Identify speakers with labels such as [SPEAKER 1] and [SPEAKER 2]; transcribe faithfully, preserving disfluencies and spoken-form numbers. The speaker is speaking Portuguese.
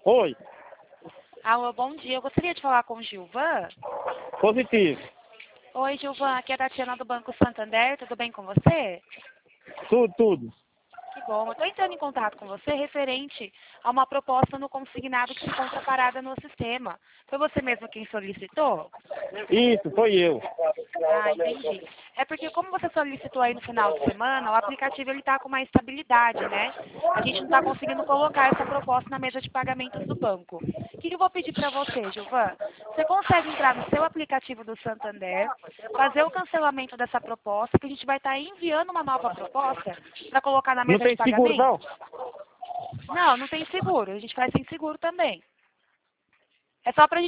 [SPEAKER 1] Oi,
[SPEAKER 2] Alô, bom dia. Eu gostaria de falar com o Gilvan.
[SPEAKER 1] positivo.
[SPEAKER 2] Oi, Gilvan. Aqui é a Tatiana do Banco Santander. Tudo bem com você?
[SPEAKER 1] Tudo, tudo.
[SPEAKER 2] Que bom. Eu estou entrando em contato com você referente a uma proposta no consignado que se encontra parada no sistema. Foi você mesmo quem solicitou?
[SPEAKER 1] Isso, foi eu.
[SPEAKER 2] Ah, entendi. É porque como você solicitou aí no final de semana, o aplicativo ele está com mais estabilidade, né? A gente não está conseguindo colocar essa proposta na mesa de pagamentos do banco. O que eu vou pedir para você, Gilvan? Você consegue entrar no seu aplicativo do Santander, fazer o cancelamento dessa proposta, que a gente vai estar enviando uma nova proposta para colocar na
[SPEAKER 1] Não
[SPEAKER 2] mesa de
[SPEAKER 1] tem seguro,
[SPEAKER 2] pagamento?
[SPEAKER 1] não?
[SPEAKER 2] Não, não tem seguro. A gente faz sem seguro também. É só para